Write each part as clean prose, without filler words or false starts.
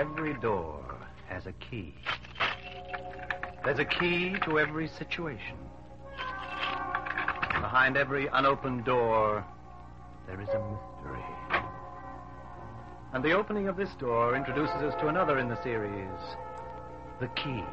Every door has a key. There's a key to every situation. Behind every unopened door, there is a mystery. And the opening of this door introduces us to another in the series, The Key.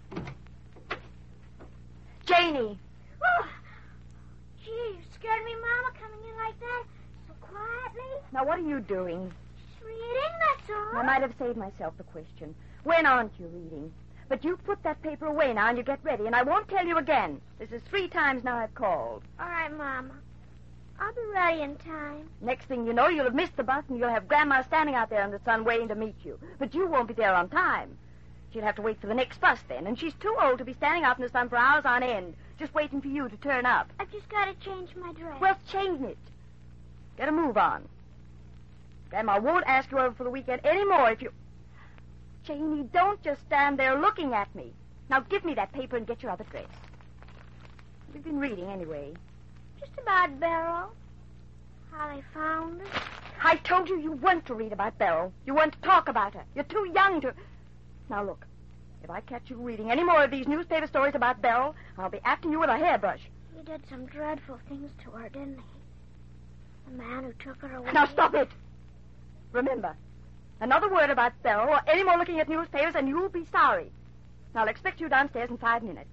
Janie! Oh, gee, you scared me, Mama, coming in like that, so quietly. Now, what are you doing? Just reading, that's all. I might have saved myself the question. When aren't you reading? But you put that paper away now and you get ready, and I won't tell you again. This is 3 times now I've called. All right, Mama. I'll be ready in time. Next thing you know, you'll have missed the bus and you'll have Grandma standing out there in the sun waiting to meet you. But you won't be there on time. She'll have to wait for the next bus then, and she's too old to be standing out in the sun for hours on end, just waiting for you to turn up. I've just got to change my dress. Well, change it. Get a move on. Grandma won't ask you over for the weekend anymore if you... Janie, don't just stand there looking at me. Now give me that paper and get your other dress. What have you been reading anyway? Just about Beryl. How they found her. I told you you weren't to read about Beryl. You weren't to talk about her. You're too young to... Now look, if I catch you reading any more of these newspaper stories about Beryl, I'll be after you with a hairbrush. He did some dreadful things to her, didn't he? The man who took her away... Now stop it. Remember, another word about Beryl or any more looking at newspapers and you'll be sorry. Now I'll expect you downstairs in 5 minutes.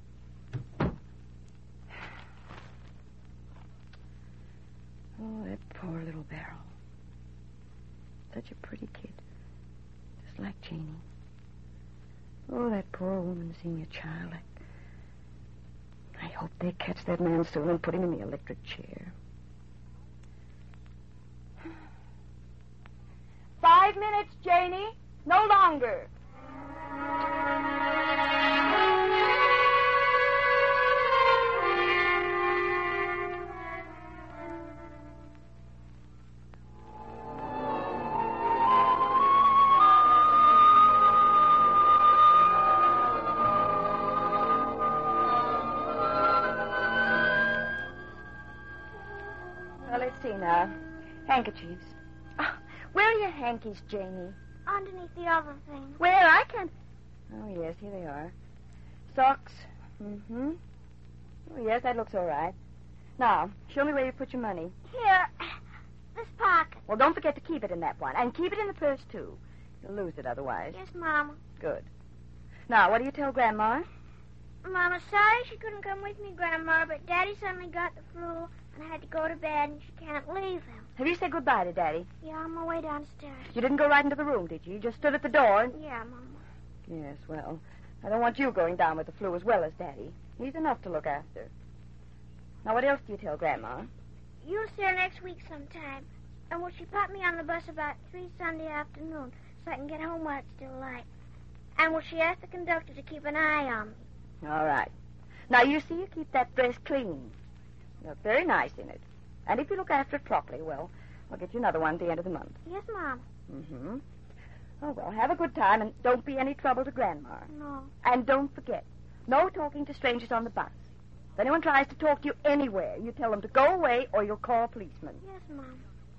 Oh, that poor little Beryl. Such a pretty kid. Just like Janie. Oh, that poor woman seeing a child. I hope they catch that man soon and put him in the electric chair. 5 minutes, Janie. No longer. Well, let's see now. Handkerchiefs. Where are your hankies, Janie? Underneath the other thing. Where? I can't... Oh, yes, here they are. Socks. Mm-hmm. Oh, yes, that looks all right. Now, show me where you put your money. Here, this pocket. Well, don't forget to keep it in that one. And keep it in the purse, too. You'll lose it otherwise. Yes, Mama. Good. Now, what do you tell Grandma? Mama, sorry she couldn't come with me, Grandma, but Daddy suddenly got the flu, and I had to go to bed, and she can't leave him. Have you said goodbye to Daddy? Yeah, on my way downstairs. You didn't go right into the room, did you? You just stood at the door and... Yeah, Mama. Yes, well, I don't want you going down with the flu as well as Daddy. He's enough to look after. Now, what else do you tell Grandma? You'll see her next week sometime. And will she put me on the bus about 3 Sunday afternoon so I can get home while it's still light? And will she ask the conductor to keep an eye on me? All right. Now, you see, you keep that dress clean. You look very nice in it. And if you look after it properly, well, I'll get you another one at the end of the month. Yes, Mom. Mm-hmm. Oh, well, have a good time, and don't be any trouble to Grandma. No. And don't forget, no talking to strangers on the bus. If anyone tries to talk to you anywhere, you tell them to go away or you'll call a policeman. Yes, Mom.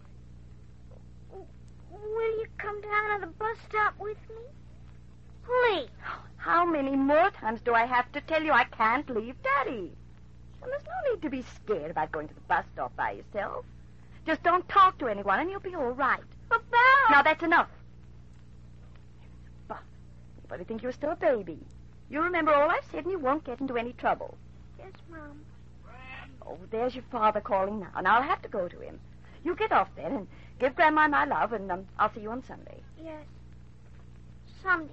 Will you come down to the bus stop with me? Please. How many more times do I have to tell you I can't leave Daddy? And there's no need to be scared about going to the bus stop by yourself. Just don't talk to anyone and you'll be all right. But, Beryl... Now, that's enough. But anybody think you're still a baby. You remember all I've said and you won't get into any trouble. Yes, Mom. Oh, there's your father calling now. Now, I'll have to go to him. You get off then and give Grandma my love, and I'll see you on Sunday. Yes. Sunday.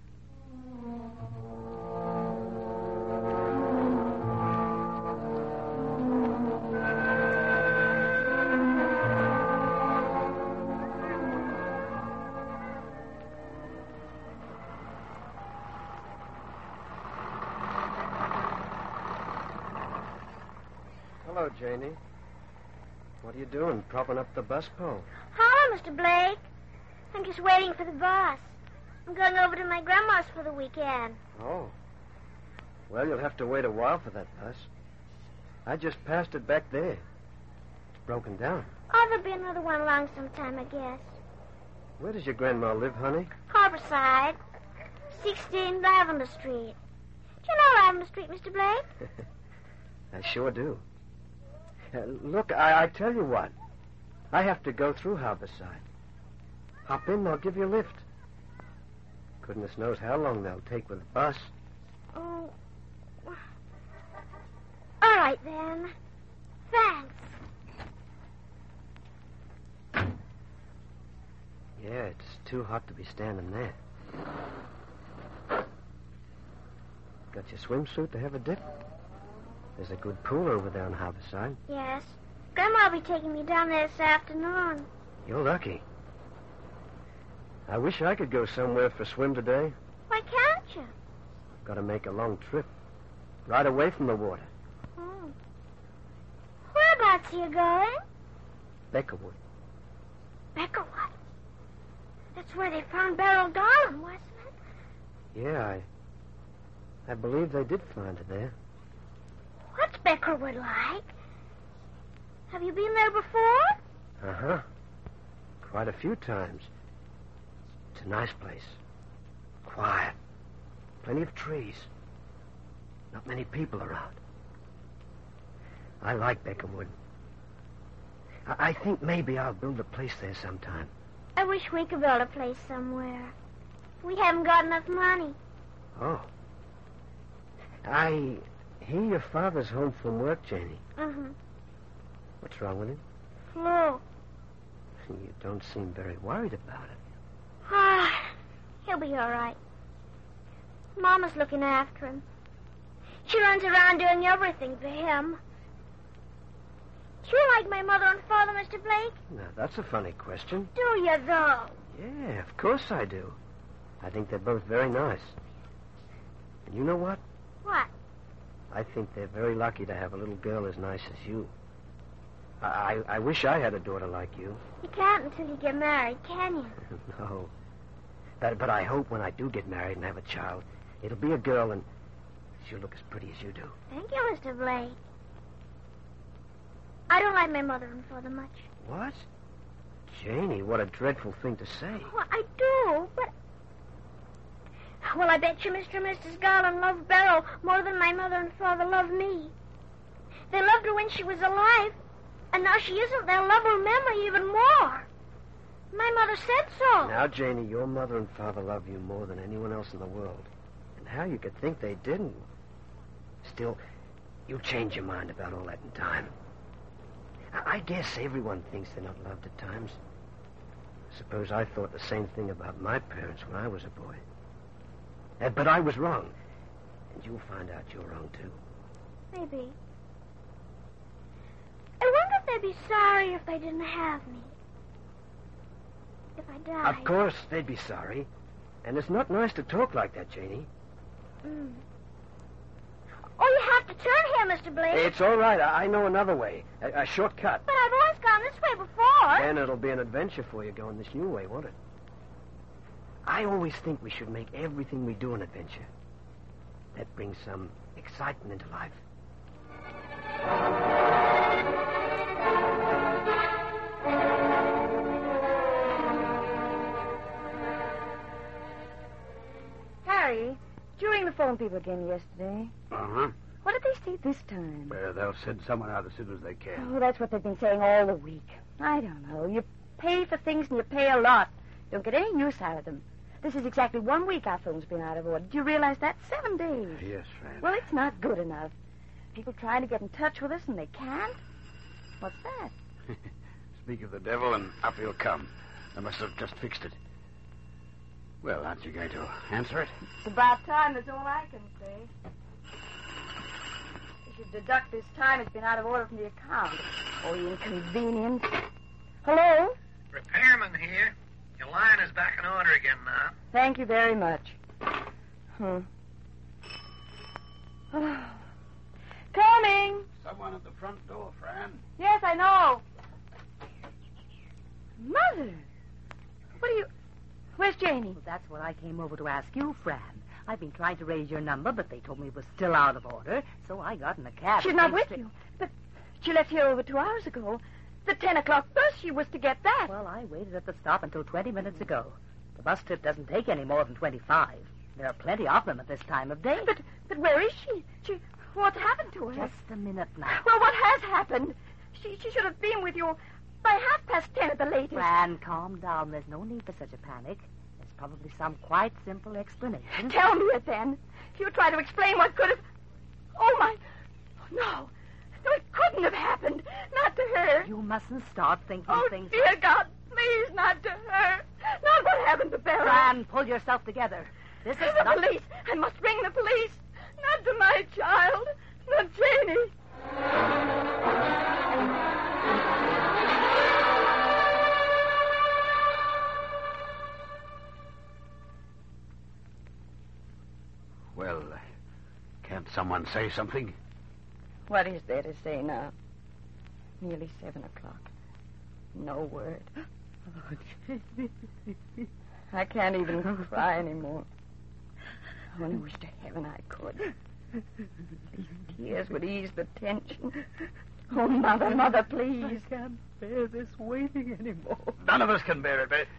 Hello, Janie. What are you doing, propping up the bus pole? Hello, Mr. Blake. I'm just waiting for the bus. I'm going over to my grandma's for the weekend. Oh. Well, you'll have to wait a while for that bus. I just passed it back there. It's broken down. Oh, there'll be another one along sometime, I guess. Where does your grandma live, honey? Harborside, 16 Lavender Street. Do you know Lavender Street, Mr. Blake? I sure do. Look, I tell you what. I have to go through Harborside. Hop in, I'll give you a lift. Goodness knows how long they'll take with the bus. Oh. All right, then. Thanks. Yeah, it's too hot to be standing there. Got your swimsuit to have a dip? There's a good pool over there on Harborside. Yes. Grandma will be taking me down there this afternoon. You're lucky. I wish I could go somewhere for a swim today. Why can't you? Got to make a long trip. Right away from the water. Oh. Whereabouts are you going? Beckerwood. Beckerwood. That's where they found Beryl Garland, wasn't it? Yeah, I believe they did find her there. What's Beckerwood like? Have you been there before? Uh-huh. Quite a few times. It's a nice place. Quiet. Plenty of trees. Not many people around. I like Beckerwood. I think maybe I'll build a place there sometime. I wish we could build a place somewhere. We haven't got enough money. Oh. I hear your father's home from work, Janie. Uh-huh. What's wrong with him? Flu. You don't seem very worried about it. Ah, he'll be all right. Mama's looking after him. She runs around doing everything for him. Do you like my mother and father, Mr. Blake? Now, that's a funny question. Do you, though? Yeah, of course I do. I think they're both very nice. And you know what? What? I think they're very lucky to have a little girl as nice as you. I wish I had a daughter like you. You can't until you get married, can you? No. But I hope when I do get married and have a child, it'll be a girl and she'll look as pretty as you do. Thank you, Mr. Blake. I don't like my mother and father much. What? Janie, what a dreadful thing to say. Well, I do, but... Well, I bet you Mr. and Mrs. Garland loved Beryl more than my mother and father loved me. They loved her when she was alive, and now she isn't. They'll love her memory even more. My mother said so. Now, Janie, your mother and father love you more than anyone else in the world. And how you could think they didn't. Still, you'll change your mind about all that in time. I guess everyone thinks they're not loved at times. Suppose I thought the same thing about my parents when I was a boy. But I was wrong. And you'll find out you're wrong, too. Maybe. I wonder if they'd be sorry if they didn't have me. If I died. Of course, they'd be sorry. And it's not nice to talk like that, Janie. Mm. Oh, you have to turn here, Mr. Blake. It's all right. I know another way. A shortcut. But I've always gone this way before. Then it'll be an adventure for you going this new way, won't it? I always think we should make everything we do an adventure. That brings some excitement into life. Harry, did you ring the phone people again yesterday? Uh-huh. What did they say this time? Well, they'll send someone out as soon as they can. Oh, that's what they've been saying all the week. I don't know. You pay for things and you pay a lot. Don't get any use out of them. This is exactly 1 week our phone's been out of order. Do you realize that? 7 days. Yes, Fran. Well, it's not good enough. People trying to get in touch with us and they can't. What's that? Speak of the devil and up he'll come. I must have just fixed it. Well, aren't you going to answer it? It's about time, that's all I can say. You should deduct this time it's been out of order from the account. Oh, you inconvenience. Hello? Repairman here. Your line is back in order again now. Thank you very much. Coming. Someone at the front door, Fran. Yes, I know. Mother. What are you... Where's Janie? Well, that's what I came over to ask you, Fran. I've been trying to raise your number, but they told me it was still out of order, so I got in a cab. She's not with you. But she left here over 2 hours ago. The 10 o'clock bus. She was to get that. Well, I waited at the stop until 20 minutes ago. The bus trip doesn't take any more than 25. There are plenty of them at this time of day. But where is she? What's happened to her? Just a minute now. Well, what has happened? She should have been with you by 10:30 at the latest. Fran, calm down. There's no need for such a panic. There's probably some quite simple explanation. Tell me it then. You try to explain what could have... Oh, my... No, it couldn't have happened. Not to her. You mustn't start thinking Oh, things... dear God, please, not to her. Not what happened to Beryl. Fran, pull yourself together. This is The not... police. I must ring the police. Not to my child. Not Janie. Well, can't someone say something? What is there to say now? Nearly 7 o'clock. No word. I can't even cry anymore. I only wish to heaven I could. These tears would ease the tension. Oh, Mother, please. I can't bear this waiting anymore. None of us can bear it, but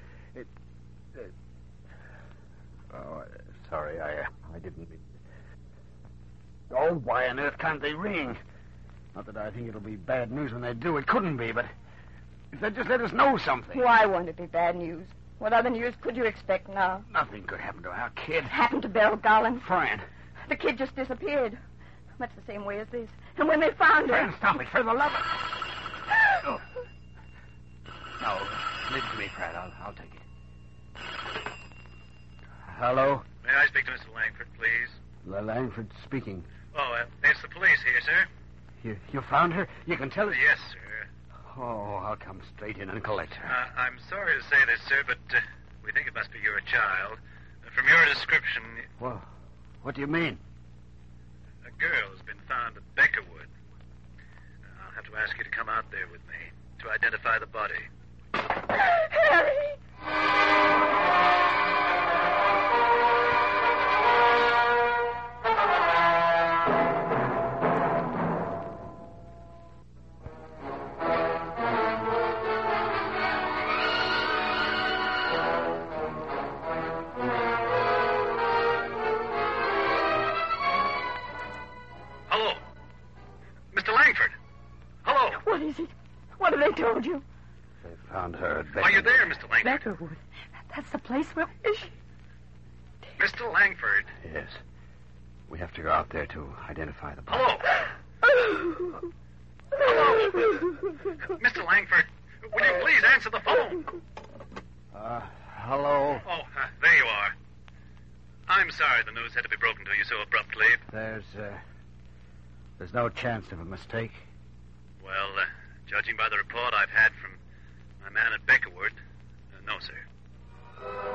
sorry, I didn't mean... Oh, why on earth can't they ring? Not that I think it'll be bad news when they do. It couldn't be, but if they'd just let us know something. Why won't it be bad news? What other news could you expect now? Nothing could happen to our kid. It happened to Beryl Garland. Fran. The kid just disappeared. Much the same way as this. And when they found her... Fran, stop it, for the love of... Oh. No, leave it to me, Fran. I'll take it. Hello? May I speak to Mr. Langford, please? Langford speaking. Oh, it's the police here, sir. You found her? You can tell us? Yes, sir. Oh, I'll come straight in and collect her. I'm sorry to say this, sir, but we think it must be your child. From your description... Well, what do you mean? A girl has been found at Beckerwood. I'll have to ask you to come out there with me to identify the body. Harry! Hello? Mr. Langford? Hello? What is it? What have they told you? They found her at Are you there, Mr. Langford? Beckerwood. That's the place where... Is she... Mr. Langford? Yes. We have to go out there to identify the body. Hello? Mr. Langford, will you please answer the phone? Hello? Oh, there you are. I'm sorry the news had to be broken to you so abruptly. There's no chance of a mistake. Well, judging by the report I've had from my man at Beckerwood, no, sir.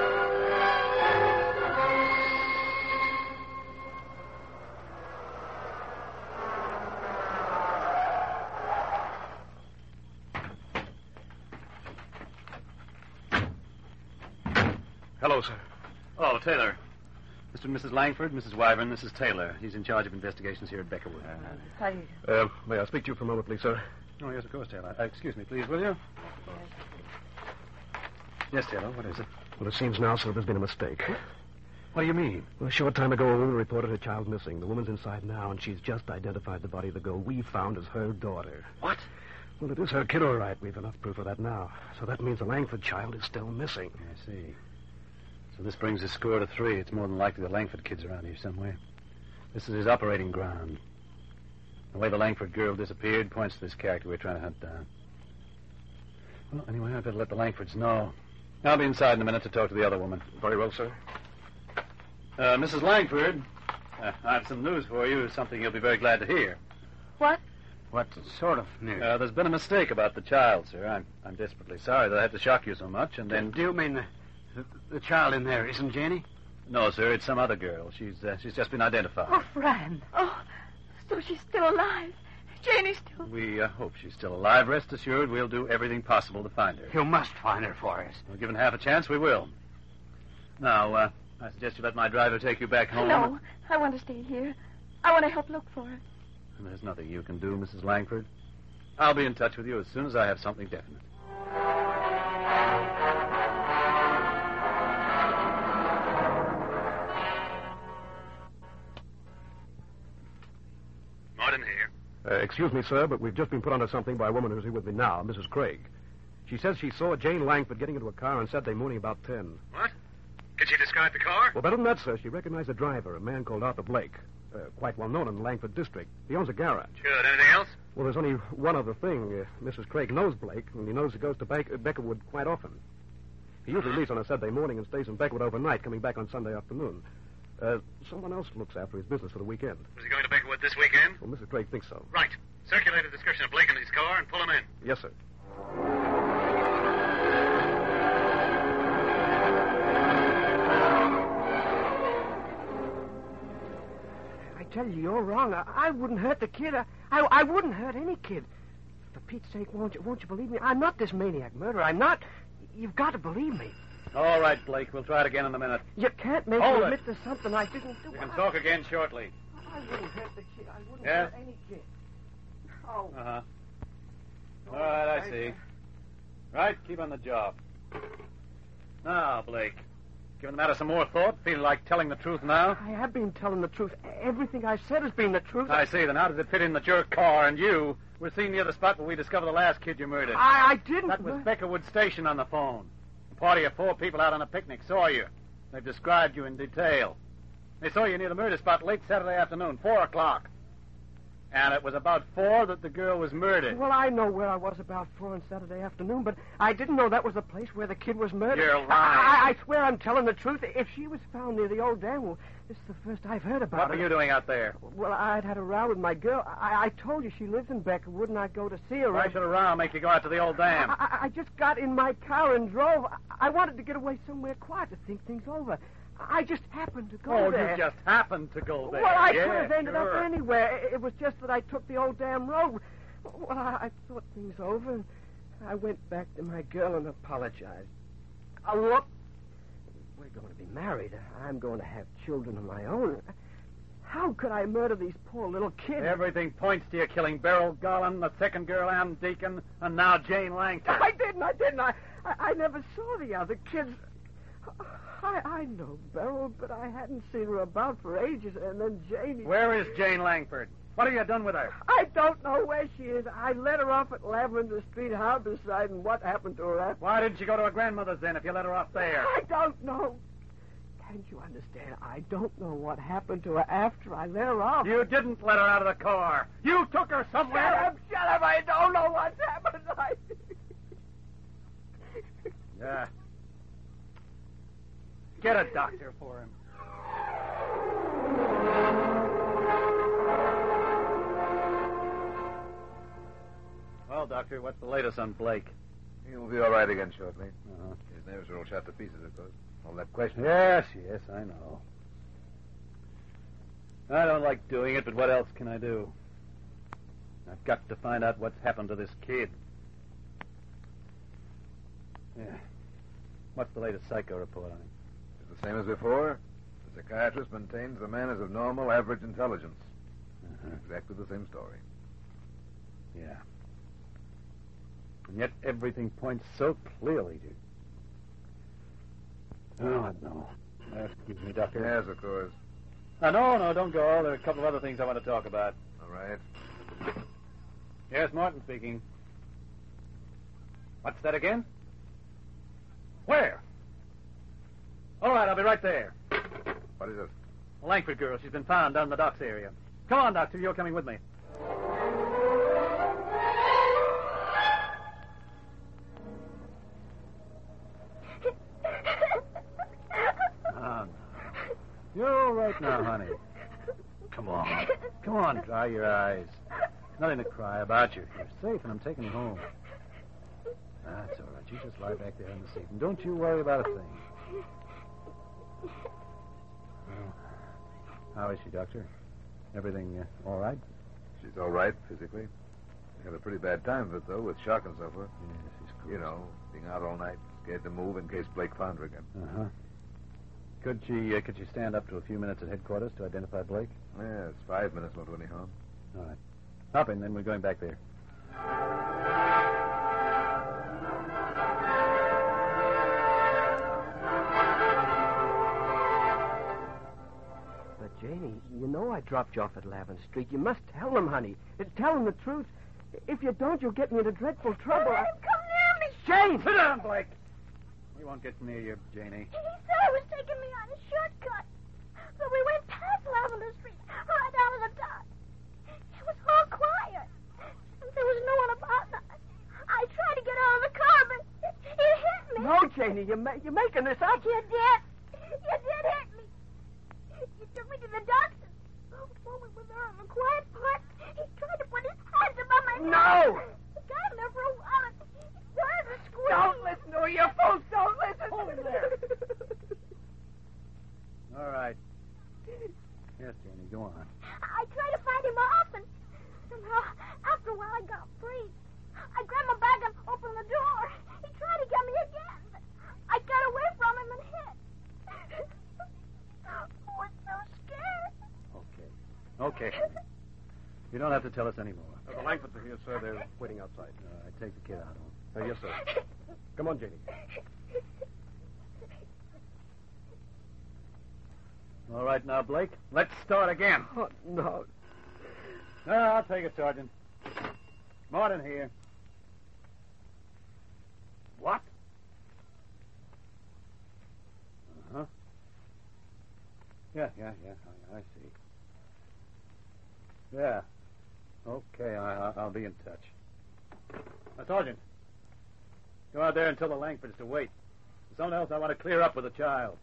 Hello, sir. Oh, Taylor. Mr. and Mrs. Langford, Mrs. Wyvern, this is Taylor. He's in charge of investigations here at Beckerwood. May I speak to you for a moment, please, sir? Oh, yes, of course, Taylor. Excuse me, please, will you? Yes, Taylor, what is it? Well, it seems now, sir, there's been a mistake. What do you mean? Well, a short time ago, a woman reported her child missing. The woman's inside now, and she's just identified the body of the girl we found as her daughter. What? Well, it is her kid, all right. We've enough proof of that now. So that means the Langford child is still missing. I see. So this brings the score to 3. It's more than likely the Langford kid's around here somewhere. This is his operating ground. The way the Langford girl disappeared points to this character we're trying to hunt down. Well, anyway, I better let the Langfords know. I'll be inside in a minute to talk to the other woman. Very well, sir. Mrs. Langford, I have some news for you, something you'll be very glad to hear. What? What sort of news? There's been a mistake about the child, sir. I'm desperately sorry that I had to shock you so much, and then... Do you mean the child in there isn't Janie? No, sir, it's some other girl. She's just been identified. Oh, Fran. Oh, so she's still alive. Janie's still... We hope she's still alive. Rest assured, we'll do everything possible to find her. You must find her for us. Well, given half a chance, we will. Now, I suggest you let my driver take you back home. No, I want to stay here. I want to help look for her. And there's nothing you can do, Mrs. Langford. I'll be in touch with you as soon as I have something definite. Martin here. Excuse me, sir, but we've just been put onto something by a woman who's here with me now, Mrs. Craig. She says she saw Jane Langford getting into a car on Saturday morning about 10. What? Can she describe the car? Well, better than that, sir. She recognized the driver, a man called Arthur Blake. Quite well known in the Langford district. He owns a garage. Good. Anything else? Well, there's only one other thing. Mrs. Craig knows Blake, and he knows he goes to Beckerwood quite often. He usually leaves on a Saturday morning and stays in Beckerwood overnight, coming back on Sunday afternoon. Someone else looks after his business for the weekend. Was he going to Beckerwood this weekend? Well, Mrs. Craig thinks so. Right. Circulate a description of Blake in his car and pull him in. Yes, sir. I tell you, you're wrong. I wouldn't hurt the kid. I wouldn't hurt any kid. For Pete's sake, won't you believe me? I'm not this maniac murderer. I'm not. You've got to believe me. All right, Blake. We'll try it again in a minute. You can't make Hold me it. admit to something I didn't do. We can talk again shortly. I wouldn't hurt the kid. I wouldn't Yes? hurt any kid. Oh. Uh-huh. All right, I see. Right, keep on the job. Now, Blake, giving the matter some more thought, feeling like telling the truth now? I have been telling the truth. Everything I've said has been the truth. I see. Then how does it fit in that your car and you were seen near the spot where we discovered the last kid you murdered? I didn't. That was Beckerwood Station on the phone. A party of 4 people out on a picnic saw you. They've described you in detail. They saw you near the murder spot late Saturday afternoon, 4 o'clock. And it was about 4 that the girl was murdered. Well, I know where I was about 4 on Saturday afternoon, but I didn't know that was the place where the kid was murdered. You're lying. I swear I'm telling the truth. If she was found near the old dam, well, this is the first I've heard about What were it. you doing out there? Well, I'd had a row with my girl. I told you she lives in Beckerwood, and I'd go to see her. Why should a row make you go out to the old dam? I just got in my car and drove. I wanted to get away somewhere quiet to think things over. I just happened to go there. You just happened to go there. Well, I Yeah, could have ended sure. up anywhere. It was just that I took the old damn road. Well, I thought things over, and I went back to my girl and apologized. Oh, look, we're going to be married. I'm going to have children of my own. How could I murder these poor little kids? Everything points to you killing Beryl Garland, the second girl, Ann Deacon, and now Jane Langford. I didn't. I never saw the other kids. I know Beryl, but I hadn't seen her about for ages, and then Janie... Where is Jane Langford? What have you done with her? I don't know where she is. I let her off at Lavender Street, Harborside, and what happened to her after... Why didn't she go to her grandmother's then if you let her off there? I don't know. Can't you understand? I don't know what happened to her after I let her off. You didn't let her out of the car. You took her somewhere. Shut up. I don't know what's happened. Yeah. Get a doctor for him. Well, Doctor, what's the latest on Blake? He'll be all right again shortly. Uh-huh. His nerves are all shot to pieces, of course. All that question. Yes, I know. I don't like doing it, but what else can I do? I've got to find out what's happened to this kid. Yeah. What's the latest psycho report on him? It's the same as before. The psychiatrist maintains the man is of normal, average intelligence. Uh-huh. Exactly the same story. Yeah. And yet everything points so clearly to... Oh, no. Excuse me, Doctor. Yes, of course. No, don't go. There are a couple of other things I want to talk about. All right. Yes, Martin speaking. What's that again? Where? All right, I'll be right there. What is it? The Langford girl. She's been found down in the docks area. Come on, Doctor. You're coming with me. Oh, no. You're all right now, honey. Come on. Come on, dry your eyes. Nothing to cry about. You're safe, and I'm taking you home. That's all right. You just lie back there in the seat, and don't you worry about a thing. Well, how is she, Doctor? Everything all right? She's all right, physically. She had a pretty bad time of it, though, with shock and so forth. Yes, she's cool. You know, being out all night, scared to move in case Blake found her again. Uh-huh. Could she stand up to a few minutes at headquarters to identify Blake? Yes, 5 minutes won't do any harm. All right. Hop in, then we're going back there. But, Janie, you know I dropped you off at Lavender Street. You must tell them, honey. Tell them the truth. If you don't, you'll get me into dreadful trouble. Let him come near me. Jane! Sit down, Blake. He won't get near you, Janie. He said he was taking me on a shortcut. So we went past Lavender Street, right out of the dark. It was all quiet. And there was no one about. I tried to get out of the car, but it hit me. No, Janie, you're making this up. You did. You did hit me. You took me to the doctor. While we were there in the quiet part, he tried to put his hands above my neck. No! He got him there for a while. And he started to squeeze. Don't listen to her, you fools. Don't listen to her. All right. Yes, Janie, go on. I tried to fight him off, and somehow, after a while, I got free. I grabbed my bag and opened the door. He tried to get me again, but I got away from him and hid. I was so scared. Okay. You don't have to tell us anymore. The Langfords are here, sir. They're waiting outside. All right, take the kid out home. Yes, sir. Come on, Janie. All right, now, Blake, let's start again. Oh, no. No, I'll take it, Sergeant. Morton here. What? Uh-huh. Yeah, I see. Yeah. Okay, I'll be in touch. Now, Sergeant, go out there and tell the Langfords to wait. There's something else I want to clear up with the child.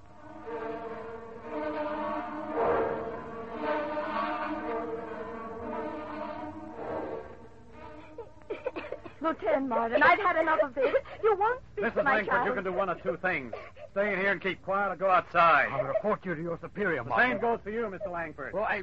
Lieutenant Martin, I've had enough of this. You won't speak Mrs. to my Langford, child. you can do one of two things. Stay in here and keep quiet or go outside. I'll report you to your superior, The same goes for you, Mr. Langford. Well,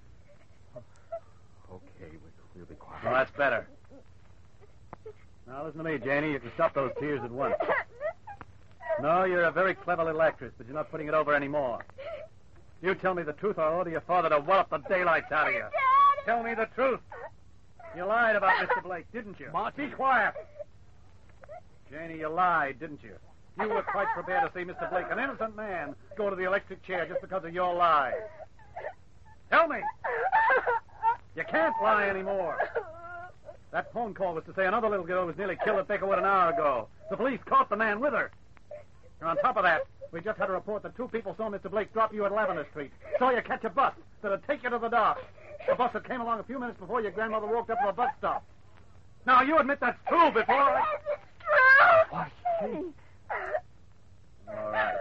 Okay, we'll be quiet. Well, that's better. Now, listen to me, Janie. You can stop those tears at once. No, you're a very clever little actress, but you're not putting it over anymore. You tell me the truth, or I'll order your father to wallop the daylights out of you. Tell me the truth. You lied about Mr. Blake, didn't you? Martin. Be quiet. Janie, you lied, didn't you? You were quite prepared to see Mr. Blake, an innocent man, go to the electric chair just because of your lies. Tell me. You can't lie anymore. That phone call was to say another little girl was nearly killed at Beckerwood an hour ago. The police caught the man with her. And on top of that, we just had a report that two people saw Mr. Blake drop you at Lavender Street. Saw you catch a bus that'd take you to the dock. A bus that came along a few minutes before your grandmother walked up to the bus stop. Now, you admit that's true before I... Yes, it's true. Why, she... All right.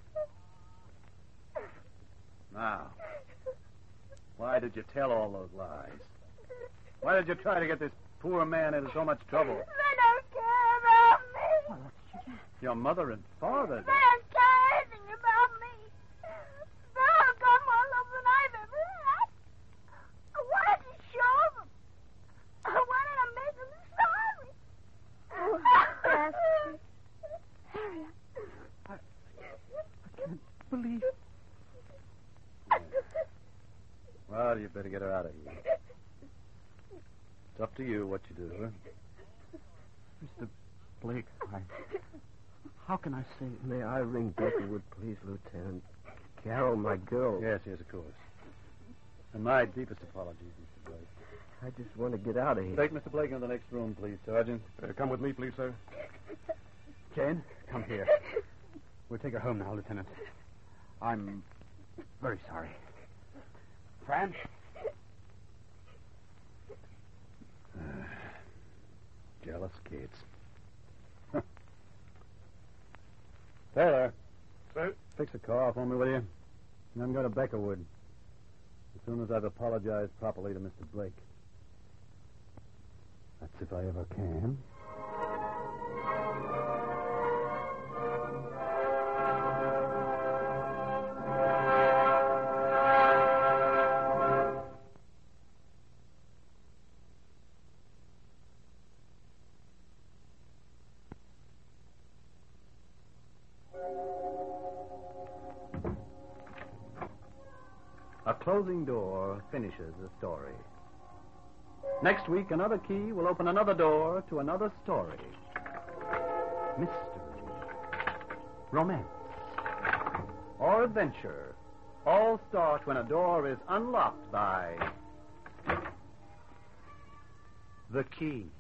Now, why did you tell all those lies? Why did you try to get this poor man into so much trouble? They don't care about me. Your mother and father. They don't care anything about me. They've got more love than I've ever had. I wanted to show them. I wanted to make them sorry. Oh, Harriet. I can't believe... Well, you better get her out of here. It's up to you what you do, huh? Mr. Blake, How can I say... May I ring Beckerwood, please, Lieutenant? Carol, my girl. Yes, of course. And my deepest apologies, Mr. Blake. I just want to get out of here. Take Mr. Blake into the next room, please, Sergeant. Come with me, please, sir. Jane, come here. We'll take her home now, Lieutenant. I'm very sorry. Fran? Jealous kids. Taylor. Sir? Fix a car for me, will you? And then go to Beckerwood. As soon as I've apologized properly to Mr. Blake. That's if I ever can. A closing door finishes a story. Next week, another key will open another door to another story. Mystery, romance, or adventure all start when a door is unlocked by the key.